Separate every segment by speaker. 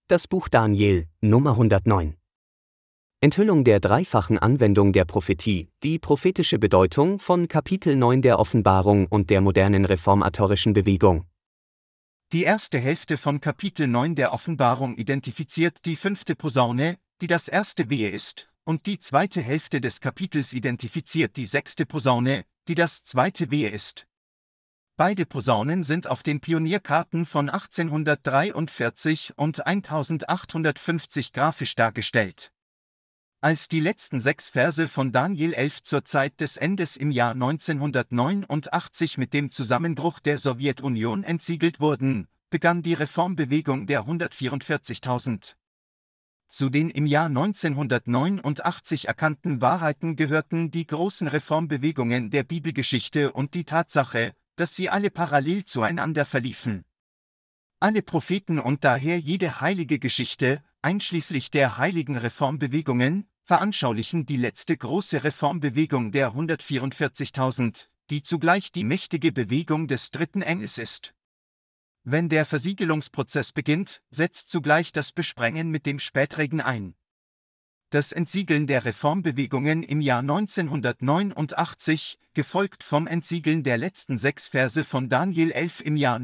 Speaker 1: Das Buch Daniel, Nummer 109. Enthüllung der dreifachen Anwendung der Prophetie, die prophetische Bedeutung von Kapitel 9 der Offenbarung und der modernen reformatorischen Bewegung.
Speaker 2: Die erste Hälfte von Kapitel 9 der Offenbarung identifiziert die fünfte Posaune, die das erste Wehe ist, und die zweite Hälfte des Kapitels identifiziert die sechste Posaune, die das zweite Wehe ist. Beide Posaunen sind auf den Pionierkarten von 1843 und 1850 grafisch dargestellt. Als die letzten 6 Verse von Daniel 11 zur Zeit des Endes im Jahr 1989 mit dem Zusammenbruch der Sowjetunion entsiegelt wurden, begann die Reformbewegung der 144.000. Zu den im Jahr 1989 erkannten Wahrheiten gehörten die großen Reformbewegungen der Bibelgeschichte und die Tatsache, dass sie alle parallel zueinander verliefen. Alle Propheten und daher jede heilige Geschichte, einschließlich der heiligen Reformbewegungen, veranschaulichen die letzte große Reformbewegung der 144.000, die zugleich die mächtige Bewegung des dritten Engels ist. Wenn der Versiegelungsprozess beginnt, setzt zugleich das Besprengen mit dem Spätregen ein. Das Entsiegeln der Reformbewegungen im Jahr 1989, gefolgt vom Entsiegeln der letzten 6 Verse von Daniel 11 im Jahr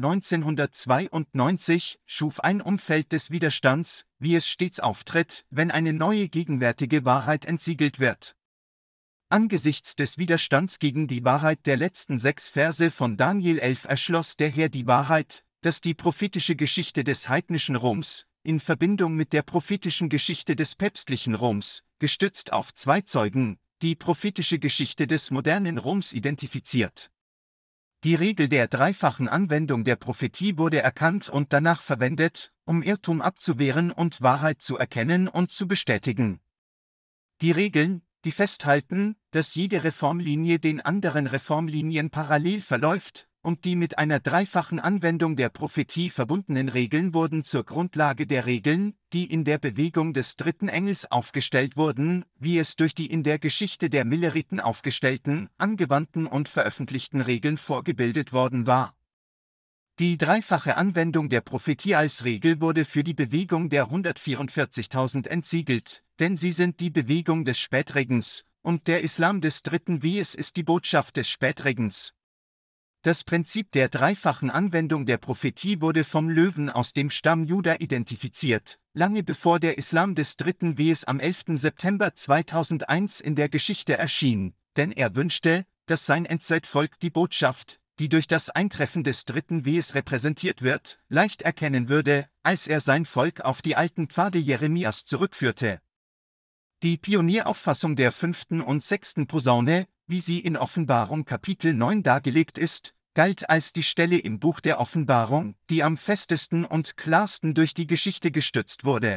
Speaker 2: 1992, schuf ein Umfeld des Widerstands, wie es stets auftritt, wenn eine neue gegenwärtige Wahrheit entsiegelt wird. Angesichts des Widerstands gegen die Wahrheit der letzten 6 Verse von Daniel 11 erschloss der Herr die Wahrheit, dass die prophetische Geschichte des heidnischen Roms, in Verbindung mit der prophetischen Geschichte des päpstlichen Roms, gestützt auf 2 Zeugen, die prophetische Geschichte des modernen Roms identifiziert. Die Regel der dreifachen Anwendung der Prophetie wurde erkannt und danach verwendet, um Irrtum abzuwehren und Wahrheit zu erkennen und zu bestätigen. Die Regeln, die festhalten, dass jede Reformlinie den anderen Reformlinien parallel verläuft, und die mit einer dreifachen Anwendung der Prophetie verbundenen Regeln wurden zur Grundlage der Regeln, die in der Bewegung des dritten Engels aufgestellt wurden, wie es durch die in der Geschichte der Milleriten aufgestellten, angewandten und veröffentlichten Regeln vorgebildet worden war. Die dreifache Anwendung der Prophetie als Regel wurde für die Bewegung der 144.000 entsiegelt, denn sie sind die Bewegung des Spätregens, und der Islam des dritten Wehes ist die Botschaft des Spätregens. Das Prinzip der dreifachen Anwendung der Prophetie wurde vom Löwen aus dem Stamm Juda identifiziert, lange bevor der Islam des dritten Wehes am 11. September 2001 in der Geschichte erschien, denn er wünschte, dass sein Endzeitvolk die Botschaft, die durch das Eintreffen des dritten Wehes repräsentiert wird, leicht erkennen würde, als er sein Volk auf die alten Pfade Jeremias zurückführte. Die Pionierauffassung der 5. und 6. Posaune, wie sie in Offenbarung Kapitel 9 dargelegt ist, galt als die Stelle im Buch der Offenbarung, die am festesten und klarsten durch die Geschichte gestützt wurde.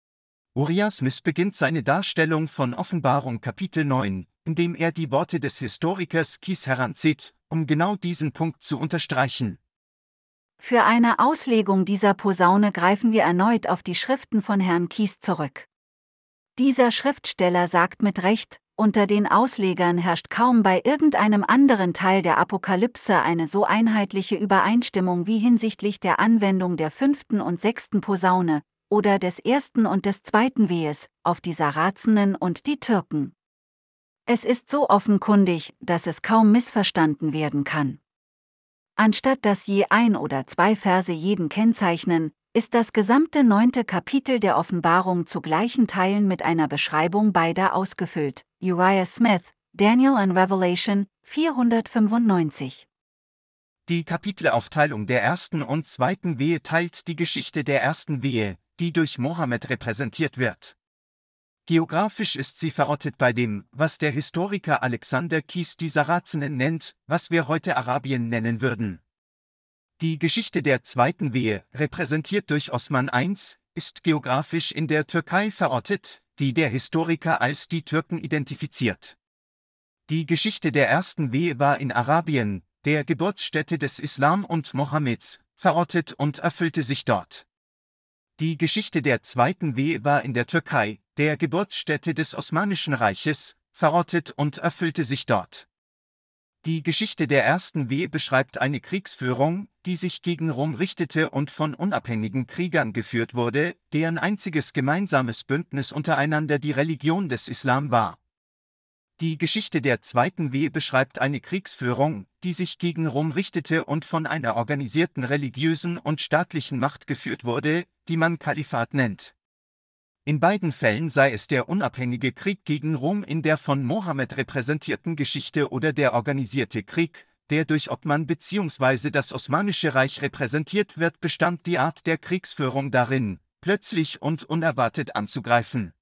Speaker 2: Uriah Smith beginnt seine Darstellung von Offenbarung Kapitel 9, indem er die Worte des Historikers Kies heranzieht, um genau diesen Punkt zu unterstreichen.
Speaker 3: Für eine Auslegung dieser Posaune greifen wir erneut auf die Schriften von Herrn Kies zurück. Dieser Schriftsteller sagt mit Recht, unter den Auslegern herrscht kaum bei irgendeinem anderen Teil der Apokalypse eine so einheitliche Übereinstimmung wie hinsichtlich der Anwendung der 5. und 6. Posaune, oder des 1. und des 2. Wehes, auf die Sarazenen und die Türken. Es ist so offenkundig, dass es kaum missverstanden werden kann. Anstatt dass je 1 oder 2 Verse jeden kennzeichnen, ist das gesamte 9. Kapitel der Offenbarung zu gleichen Teilen mit einer Beschreibung beider ausgefüllt. Uriah Smith, Daniel and Revelation, 495.
Speaker 2: Die Kapitelaufteilung der ersten und zweiten Wehe teilt die Geschichte der ersten Wehe, die durch Mohammed repräsentiert wird. Geografisch ist sie verortet bei dem, was der Historiker Alexander Kies die Sarazenen nennt, was wir heute Arabien nennen würden. Die Geschichte der zweiten Wehe, repräsentiert durch Osman I., ist geografisch in der Türkei verortet, die der Historiker als die Türken identifiziert. Die Geschichte der ersten Wehe war in Arabien, der Geburtsstätte des Islam und Mohammeds, verortet und erfüllte sich dort. Die Geschichte der zweiten Wehe war in der Türkei, der Geburtsstätte des Osmanischen Reiches, verortet und erfüllte sich dort. Die Geschichte der ersten Wehe beschreibt eine Kriegsführung, die sich gegen Rom richtete und von unabhängigen Kriegern geführt wurde, deren einziges gemeinsames Bündnis untereinander die Religion des Islam war. Die Geschichte der zweiten Wehe beschreibt eine Kriegsführung, die sich gegen Rom richtete und von einer organisierten religiösen und staatlichen Macht geführt wurde, die man Kalifat nennt. In beiden Fällen sei es der unabhängige Krieg gegen Rom in der von Mohammed repräsentierten Geschichte oder der organisierte Krieg, der durch Othman bzw. das Osmanische Reich repräsentiert wird, bestand die Art der Kriegsführung darin, plötzlich und unerwartet anzugreifen.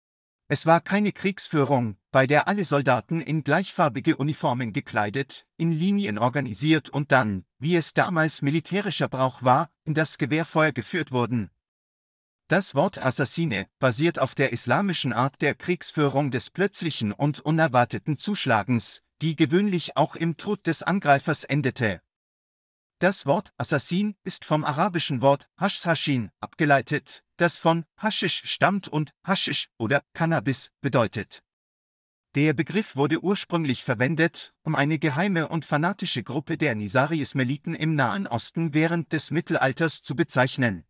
Speaker 2: Es war keine Kriegsführung, bei der alle Soldaten in gleichfarbige Uniformen gekleidet, in Linien organisiert und dann, wie es damals militärischer Brauch war, in das Gewehrfeuer geführt wurden. Das Wort Assassine basiert auf der islamischen Art der Kriegsführung des plötzlichen und unerwarteten Zuschlagens, die gewöhnlich auch im Tod des Angreifers endete. Das Wort Assassin ist vom arabischen Wort Hashashin abgeleitet, das von Haschisch stammt und Haschisch oder Cannabis bedeutet. Der Begriff wurde ursprünglich verwendet, um eine geheime und fanatische Gruppe der Nizari-Ismailiten im Nahen Osten während des Mittelalters zu bezeichnen.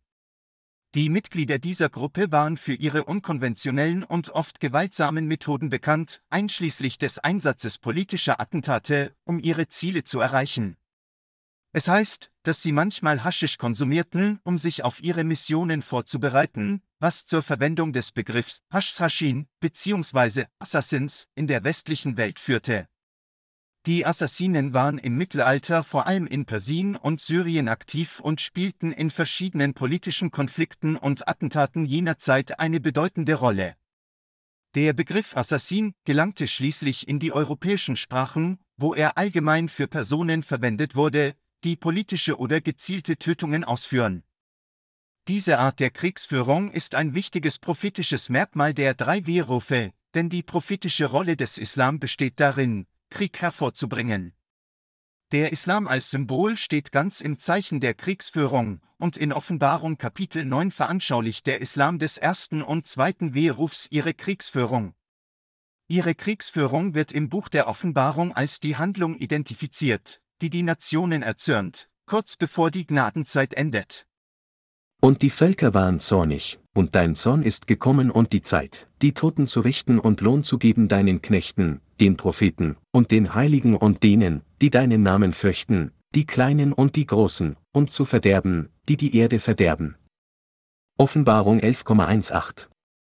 Speaker 2: Die Mitglieder dieser Gruppe waren für ihre unkonventionellen und oft gewaltsamen Methoden bekannt, einschließlich des Einsatzes politischer Attentate, um ihre Ziele zu erreichen. Es heißt, dass sie manchmal Haschisch konsumierten, um sich auf ihre Missionen vorzubereiten, was zur Verwendung des Begriffs Hashashin bzw. Assassins in der westlichen Welt führte. Die Assassinen waren im Mittelalter vor allem in Persien und Syrien aktiv und spielten in verschiedenen politischen Konflikten und Attentaten jener Zeit eine bedeutende Rolle. Der Begriff Assassin gelangte schließlich in die europäischen Sprachen, wo er allgemein für Personen verwendet wurde, die politische oder gezielte Tötungen ausführen. Diese Art der Kriegsführung ist ein wichtiges prophetisches Merkmal der drei Weherufe, denn die prophetische Rolle des Islam besteht darin, Krieg hervorzubringen. Der Islam als Symbol steht ganz im Zeichen der Kriegsführung, und in Offenbarung Kapitel 9 veranschaulicht der Islam des ersten und zweiten Weherufs ihre Kriegsführung. Ihre Kriegsführung wird im Buch der Offenbarung als die Handlung identifiziert, die die Nationen erzürnt, kurz bevor die Gnadenzeit endet.
Speaker 4: Und die Völker waren zornig, und dein Zorn ist gekommen und die Zeit, die Toten zu richten und Lohn zu geben deinen Knechten, den Propheten, und den Heiligen und denen, die deinen Namen fürchten, die Kleinen und die Großen, und zu verderben, die die Erde verderben. Offenbarung 11,18.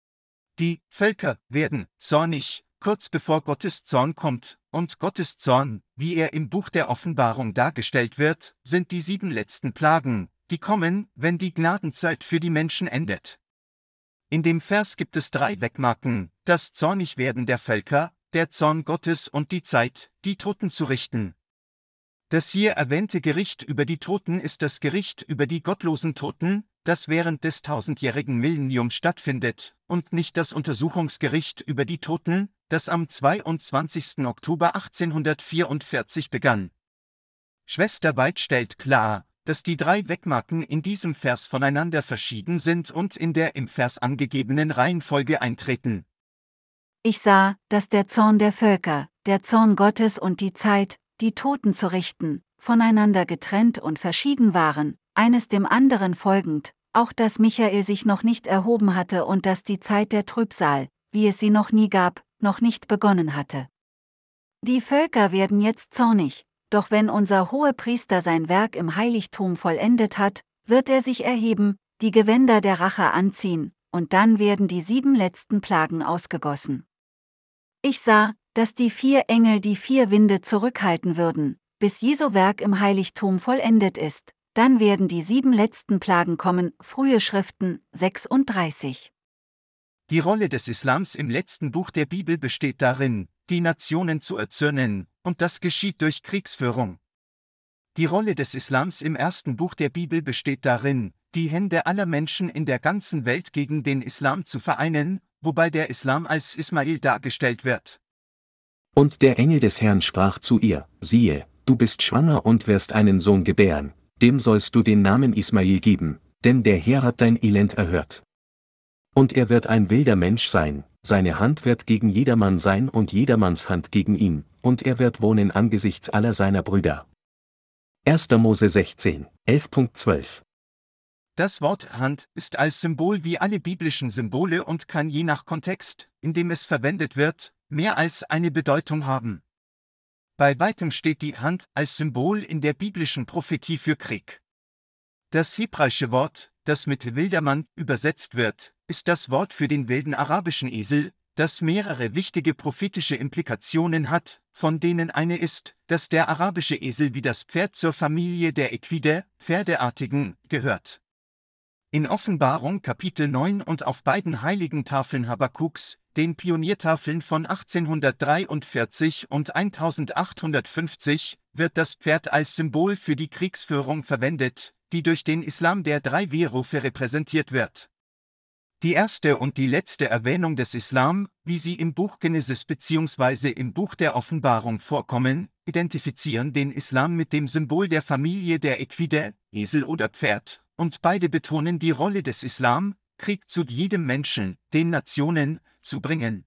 Speaker 2: Die Völker werden zornig, kurz bevor Gottes Zorn kommt, und Gottes Zorn, wie er im Buch der Offenbarung dargestellt wird, sind die 7 letzten Plagen, die kommen, wenn die Gnadenzeit für die Menschen endet. In dem Vers gibt es 3 Wegmarken: das Zornigwerden der Völker, der Zorn Gottes und die Zeit, die Toten zu richten. Das hier erwähnte Gericht über die Toten ist das Gericht über die gottlosen Toten, das während des 1000-jährigen Millenniums stattfindet, und nicht das Untersuchungsgericht über die Toten, das am 22. Oktober 1844 begann. Schwester White stellt klar, dass die 3 Wegmarken in diesem Vers voneinander verschieden sind und in der im Vers angegebenen Reihenfolge eintreten.
Speaker 3: Ich sah, dass der Zorn der Völker, der Zorn Gottes und die Zeit, die Toten zu richten, voneinander getrennt und verschieden waren, eines dem anderen folgend, auch dass Michael sich noch nicht erhoben hatte und dass die Zeit der Trübsal, wie es sie noch nie gab, noch nicht begonnen hatte. Die Völker werden jetzt zornig, doch wenn unser Hohepriester sein Werk im Heiligtum vollendet hat, wird er sich erheben, die Gewänder der Rache anziehen, und dann werden die 7 letzten Plagen ausgegossen. Ich sah, dass die 4 Engel die 4 Winde zurückhalten würden, bis Jesu Werk im Heiligtum vollendet ist, dann werden die 7 letzten Plagen kommen. Frühe Schriften 36.
Speaker 2: Die Rolle des Islams im letzten Buch der Bibel besteht darin, die Nationen zu erzürnen, und das geschieht durch Kriegsführung. Die Rolle des Islams im ersten Buch der Bibel besteht darin, die Hände aller Menschen in der ganzen Welt gegen den Islam zu vereinen, wobei der Islam als Ismail dargestellt wird.
Speaker 4: Und der Engel des Herrn sprach zu ihr: Siehe, du bist schwanger und wirst einen Sohn gebären, dem sollst du den Namen Ismail geben, denn der Herr hat dein Elend erhört. Und er wird ein wilder Mensch sein, seine Hand wird gegen jedermann sein und jedermanns Hand gegen ihn, und er wird wohnen angesichts aller seiner Brüder. 1. Mose 16, 11.12.
Speaker 2: Das Wort Hand ist als Symbol wie alle biblischen Symbole und kann je nach Kontext, in dem es verwendet wird, mehr als eine Bedeutung haben. Bei weitem steht die Hand als Symbol in der biblischen Prophetie für Krieg. Das hebräische Wort, das mit Wildermann übersetzt wird, ist das Wort für den wilden arabischen Esel, das mehrere wichtige prophetische Implikationen hat, von denen eine ist, dass der arabische Esel wie das Pferd zur Familie der Equidae, Pferdeartigen, gehört. In Offenbarung Kapitel 9 und auf beiden heiligen Tafeln Habakkuks, den Pioniertafeln von 1843 und 1850, wird das Pferd als Symbol für die Kriegsführung verwendet, die durch den Islam der 3 Wehrufe repräsentiert wird. Die erste und die letzte Erwähnung des Islam, wie sie im Buch Genesis bzw. im Buch der Offenbarung vorkommen, identifizieren den Islam mit dem Symbol der Familie der Equidae, Esel oder Pferd, und beide betonen die Rolle des Islam, Krieg zu jedem Menschen, den Nationen, zu bringen.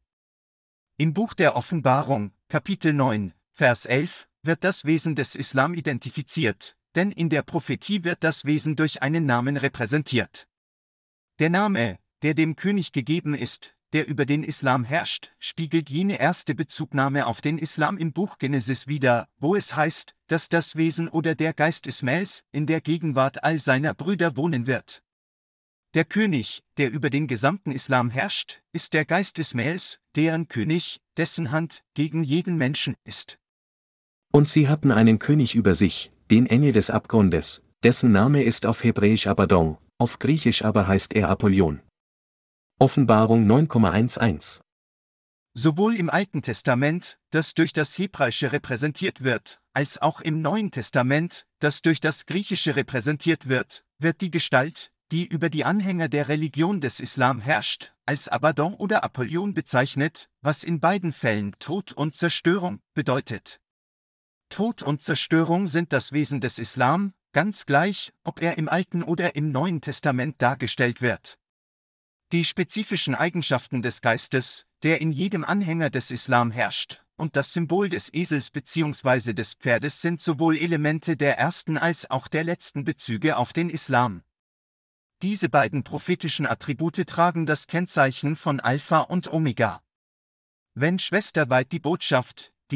Speaker 2: Im Buch der Offenbarung, Kapitel 9, Vers 11, wird das Wesen des Islam identifiziert, denn in der Prophetie wird das Wesen durch einen Namen repräsentiert. Der Name, der dem König gegeben ist, der über den Islam herrscht, spiegelt jene erste Bezugnahme auf den Islam im Buch Genesis wider, wo es heißt, dass das Wesen oder der Geist Ismaels in der Gegenwart all seiner Brüder wohnen wird. Der König, der über den gesamten Islam herrscht, ist der Geist Ismaels, deren König, dessen Hand gegen jeden Menschen ist.
Speaker 4: Und sie hatten einen König über sich, den Engel des Abgrundes, dessen Name ist auf Hebräisch Abaddon, auf Griechisch aber heißt er Apollyon. Offenbarung 9,11.
Speaker 2: Sowohl im Alten Testament, das durch das Hebräische repräsentiert wird, als auch im Neuen Testament, das durch das Griechische repräsentiert wird, wird die Gestalt, die über die Anhänger der Religion des Islam herrscht, als Abaddon oder Apollyon bezeichnet, was in beiden Fällen Tod und Zerstörung bedeutet. Tod und Zerstörung sind das Wesen des Islam, ganz gleich, ob er im Alten oder im Neuen Testament dargestellt wird. Die spezifischen Eigenschaften des Geistes, der in jedem Anhänger des Islam herrscht, und das Symbol des Esels bzw. des Pferdes sind sowohl Elemente der ersten als auch der letzten Bezüge auf den Islam. Diese beiden prophetischen Attribute tragen das Kennzeichen von Alpha und Omega. Wenn Schwester White die Botschaft, die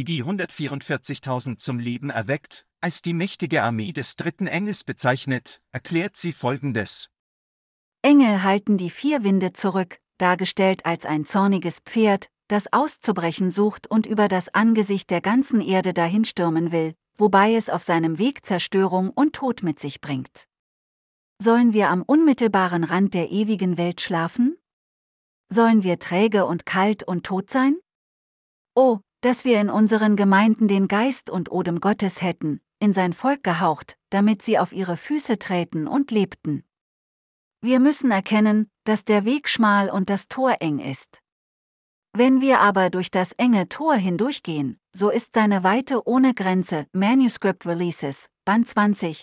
Speaker 2: 144.000 zum Leben erweckt, als die mächtige Armee des dritten Engels bezeichnet, erklärt sie Folgendes.
Speaker 3: Engel halten die 4 Winde zurück, dargestellt als ein zorniges Pferd, das auszubrechen sucht und über das Angesicht der ganzen Erde dahinstürmen will, wobei es auf seinem Weg Zerstörung und Tod mit sich bringt. Sollen wir am unmittelbaren Rand der ewigen Welt schlafen? Sollen wir träge und kalt und tot sein? Oh, dass wir in unseren Gemeinden den Geist und Odem Gottes hätten, in sein Volk gehaucht, damit sie auf ihre Füße träten und lebten. Wir müssen erkennen, dass der Weg schmal und das Tor eng ist. Wenn wir aber durch das enge Tor hindurchgehen, so ist seine Weite ohne Grenze. Manuscript Releases, Band 20,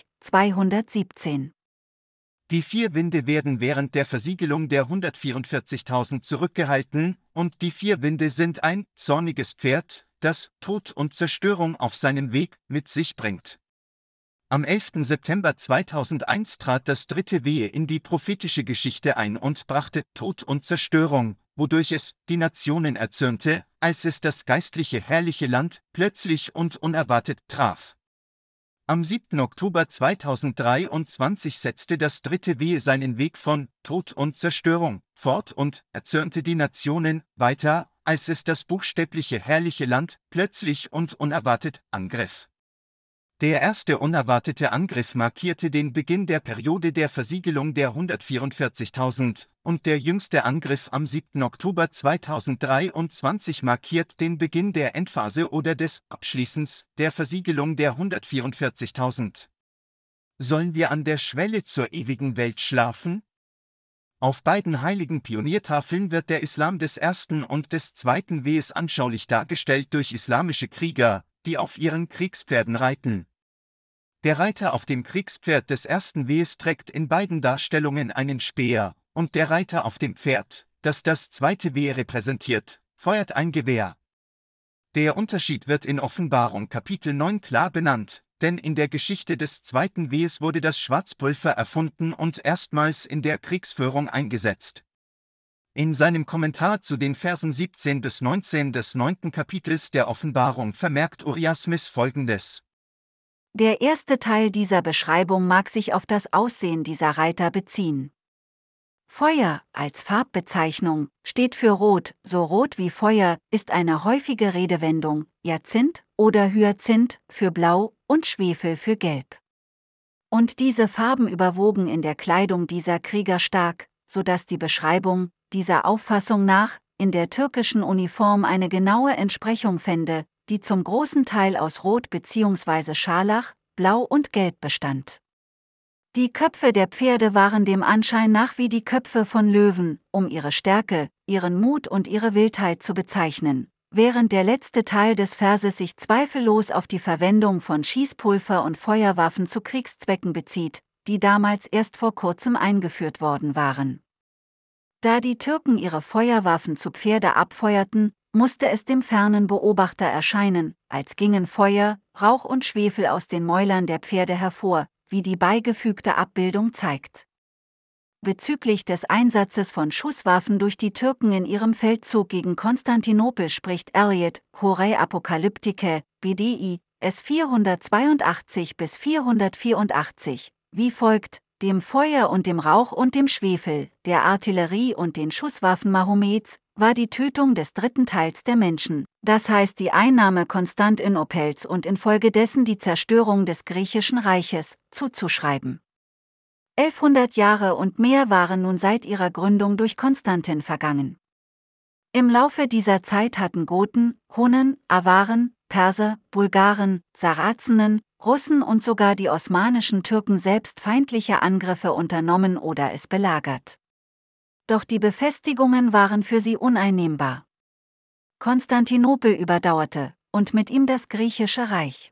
Speaker 3: 217.
Speaker 2: Die 4 Winde werden während der Versiegelung der 144.000 zurückgehalten, und die 4 Winde sind ein zorniges Pferd, das Tod und Zerstörung auf seinem Weg mit sich bringt. Am 11. September 2001 trat das 3. Wehe in die prophetische Geschichte ein und brachte Tod und Zerstörung, wodurch es die Nationen erzürnte, als es das geistliche herrliche Land plötzlich und unerwartet traf. Am 7. Oktober 2023 setzte das 3. Wehe seinen Weg von Tod und Zerstörung fort und erzürnte die Nationen weiter, als es das buchstäbliche herrliche Land plötzlich und unerwartet angriff. Der erste unerwartete Angriff markierte den Beginn der Periode der Versiegelung der 144.000, und der jüngste Angriff am 7. Oktober 2023 markiert den Beginn der Endphase oder des Abschließens der Versiegelung der 144.000. Sollen wir an der Schwelle zur ewigen Welt schlafen? Auf beiden heiligen Pioniertafeln wird der Islam des ersten und des zweiten Wehes anschaulich dargestellt durch islamische Krieger, die auf ihren Kriegspferden reiten. Der Reiter auf dem Kriegspferd des ersten Wehes trägt in beiden Darstellungen einen Speer, und der Reiter auf dem Pferd, das das zweite Wehe repräsentiert, feuert ein Gewehr. Der Unterschied wird in Offenbarung Kapitel 9 klar benannt, denn in der Geschichte des Zweiten Wehes wurde das Schwarzpulver erfunden und erstmals in der Kriegsführung eingesetzt. In seinem Kommentar zu den Versen 17 bis 19 des 9. Kapitels der Offenbarung vermerkt Uriah Smith Folgendes.
Speaker 3: Der erste Teil dieser Beschreibung mag sich auf das Aussehen dieser Reiter beziehen. Feuer, als Farbbezeichnung, steht für Rot, so rot wie Feuer, ist eine häufige Redewendung, Jacinth oder Hyazinth für Blau und Schwefel für Gelb. Und diese Farben überwogen in der Kleidung dieser Krieger stark, sodass die Beschreibung, dieser Auffassung nach, in der türkischen Uniform eine genaue Entsprechung fände, die zum großen Teil aus Rot bzw. Scharlach, Blau und Gelb bestand. Die Köpfe der Pferde waren dem Anschein nach wie die Köpfe von Löwen, um ihre Stärke, ihren Mut und ihre Wildheit zu bezeichnen, während der letzte Teil des Verses sich zweifellos auf die Verwendung von Schießpulver und Feuerwaffen zu Kriegszwecken bezieht, die damals erst vor kurzem eingeführt worden waren. Da die Türken ihre Feuerwaffen zu Pferde abfeuerten, musste es dem fernen Beobachter erscheinen, als gingen Feuer, Rauch und Schwefel aus den Mäulern der Pferde hervor, wie die beigefügte Abbildung zeigt. Bezüglich des Einsatzes von Schusswaffen durch die Türken in ihrem Feldzug gegen Konstantinopel spricht Eliot, Horae Apokalyptike, BDI, S 482 bis 484, wie folgt: Dem Feuer und dem Rauch und dem Schwefel, der Artillerie und den Schusswaffen Mahomets, war die Tötung des dritten Teils der Menschen, das heißt die Einnahme Konstantinopels und infolgedessen die Zerstörung des griechischen Reiches, zuzuschreiben. 1100 Jahre und mehr waren nun seit ihrer Gründung durch Konstantin vergangen. Im Laufe dieser Zeit hatten Goten, Hunnen, Awaren, Perser, Bulgaren, Sarazenen, Russen und sogar die osmanischen Türken selbst feindliche Angriffe unternommen oder es belagert. Doch die Befestigungen waren für sie uneinnehmbar. Konstantinopel überdauerte, und mit ihm das griechische Reich.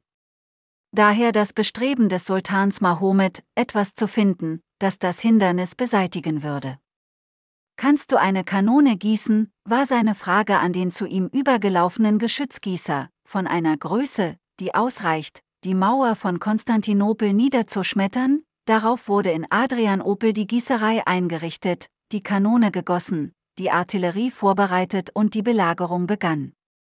Speaker 3: Daher das Bestreben des Sultans Mahomet, etwas zu finden, das das Hindernis beseitigen würde. »Kannst du eine Kanone gießen?« war seine Frage an den zu ihm übergelaufenen Geschützgießer, von einer Größe, die ausreicht, die Mauer von Konstantinopel niederzuschmettern. Darauf wurde in Adrianopel die Gießerei eingerichtet, die Kanone gegossen, die Artillerie vorbereitet und die Belagerung begann.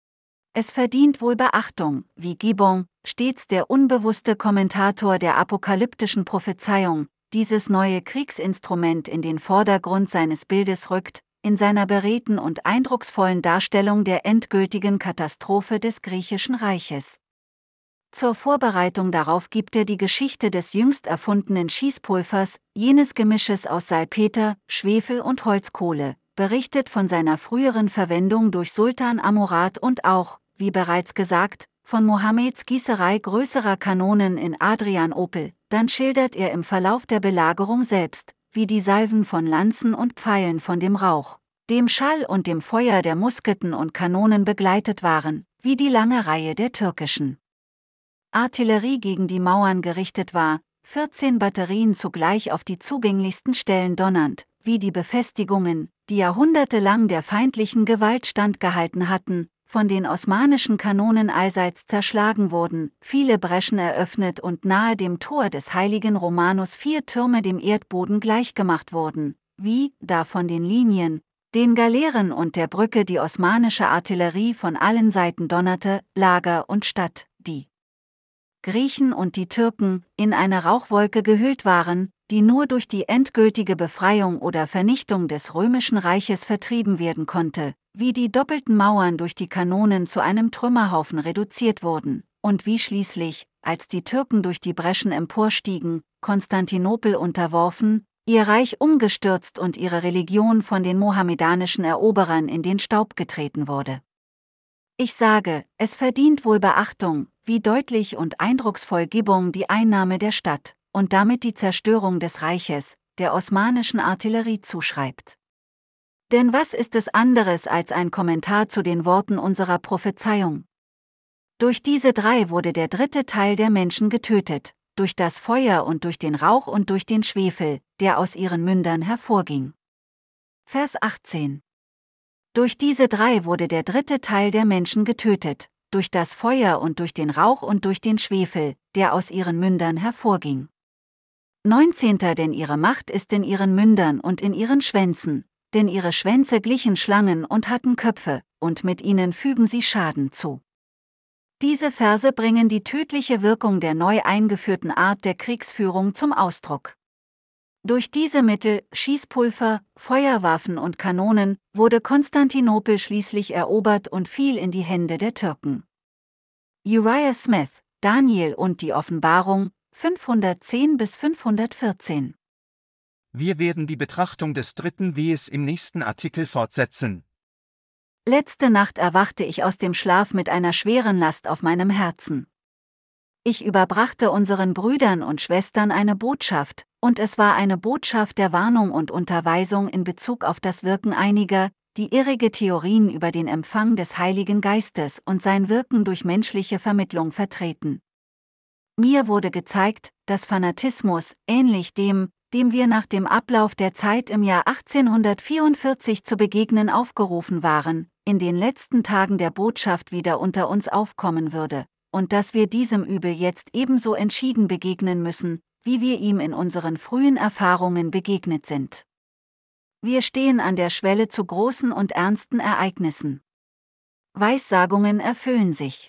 Speaker 3: Es verdient wohl Beachtung, wie Gibbon, stets der unbewusste Kommentator der apokalyptischen Prophezeiung, dieses neue Kriegsinstrument in den Vordergrund seines Bildes rückt, in seiner beredten und eindrucksvollen Darstellung der endgültigen Katastrophe des griechischen Reiches. Zur Vorbereitung darauf gibt er die Geschichte des jüngst erfundenen Schießpulvers, jenes Gemisches aus Salpeter, Schwefel und Holzkohle, berichtet von seiner früheren Verwendung durch Sultan Amurad und auch, wie bereits gesagt, von Mohammeds Gießerei größerer Kanonen in Adrianopel. Dann schildert er im Verlauf der Belagerung selbst, wie die Salven von Lanzen und Pfeilen von dem Rauch, dem Schall und dem Feuer der Musketen und Kanonen begleitet waren, wie die lange Reihe der türkischen Artillerie gegen die Mauern gerichtet war, 14 Batterien zugleich auf die zugänglichsten Stellen donnernd, wie die Befestigungen, die jahrhundertelang der feindlichen Gewalt standgehalten hatten, von den osmanischen Kanonen allseits zerschlagen wurden, viele Breschen eröffnet und nahe dem Tor des heiligen Romanus 4 Türme dem Erdboden gleichgemacht wurden, wie, da von den Linien, den Galeeren und der Brücke die osmanische Artillerie von allen Seiten donnerte, Lager und Stadt, die Griechen und die Türken, in eine Rauchwolke gehüllt waren, die nur durch die endgültige Befreiung oder Vernichtung des römischen Reiches vertrieben werden konnte, wie die doppelten Mauern durch die Kanonen zu einem Trümmerhaufen reduziert wurden, und wie schließlich, als die Türken durch die Breschen emporstiegen, Konstantinopel unterworfen, ihr Reich umgestürzt und ihre Religion von den mohammedanischen Eroberern in den Staub getreten wurde. Ich sage, es verdient wohl Beachtung, wie deutlich und eindrucksvoll Gibbon die Einnahme der Stadt und damit die Zerstörung des Reiches, der osmanischen Artillerie zuschreibt. Denn was ist es anderes als ein Kommentar zu den Worten unserer Prophezeiung? Durch diese drei wurde der dritte Teil der Menschen getötet, durch das Feuer und durch den Rauch und durch den Schwefel, der aus ihren Mündern hervorging. Vers 18. Durch diese drei wurde der dritte Teil der Menschen getötet, durch das Feuer und durch den Rauch und durch den Schwefel, der aus ihren Mündern hervorging. 19. Denn ihre Macht ist in ihren Mündern und in ihren Schwänzen, denn ihre Schwänze glichen Schlangen und hatten Köpfe, und mit ihnen fügen sie Schaden zu. Diese Verse bringen die tödliche Wirkung der neu eingeführten Art der Kriegsführung zum Ausdruck. Durch diese Mittel, Schießpulver, Feuerwaffen und Kanonen, wurde Konstantinopel schließlich erobert und fiel in die Hände der Türken. Uriah Smith, Daniel und die Offenbarung, 510 bis 514.
Speaker 2: Wir werden die Betrachtung des dritten Wehes im nächsten Artikel fortsetzen.
Speaker 3: Letzte Nacht erwachte ich aus dem Schlaf mit einer schweren Last auf meinem Herzen. Ich überbrachte unseren Brüdern und Schwestern eine Botschaft, und es war eine Botschaft der Warnung und Unterweisung in Bezug auf das Wirken einiger, die irrige Theorien über den Empfang des Heiligen Geistes und sein Wirken durch menschliche Vermittlung vertreten. Mir wurde gezeigt, dass Fanatismus, ähnlich dem wir nach dem Ablauf der Zeit im Jahr 1844 zu begegnen aufgerufen waren, in den letzten Tagen der Botschaft wieder unter uns aufkommen würde, und dass wir diesem Übel jetzt ebenso entschieden begegnen müssen, wie wir ihm in unseren frühen Erfahrungen begegnet sind. Wir stehen an der Schwelle zu großen und ernsten Ereignissen. Weissagungen erfüllen sich.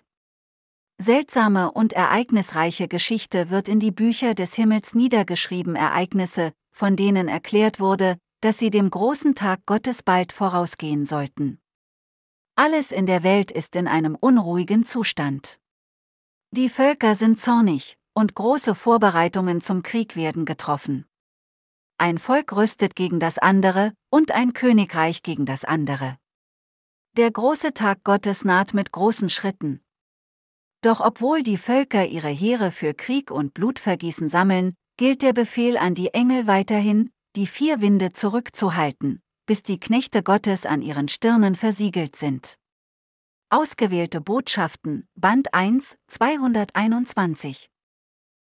Speaker 3: Seltsame und ereignisreiche Geschichte wird in die Bücher des Himmels niedergeschrieben, Ereignisse, von denen erklärt wurde, dass sie dem großen Tag Gottes bald vorausgehen sollten. Alles in der Welt ist in einem unruhigen Zustand. Die Völker sind zornig, und große Vorbereitungen zum Krieg werden getroffen. Ein Volk rüstet gegen das andere, und ein Königreich gegen das andere. Der große Tag Gottes naht mit großen Schritten. Doch obwohl die Völker ihre Heere für Krieg und Blutvergießen sammeln, gilt der Befehl an die Engel weiterhin, die 4 Winde zurückzuhalten, bis die Knechte Gottes an ihren Stirnen versiegelt sind. Ausgewählte Botschaften, Band 1, 221.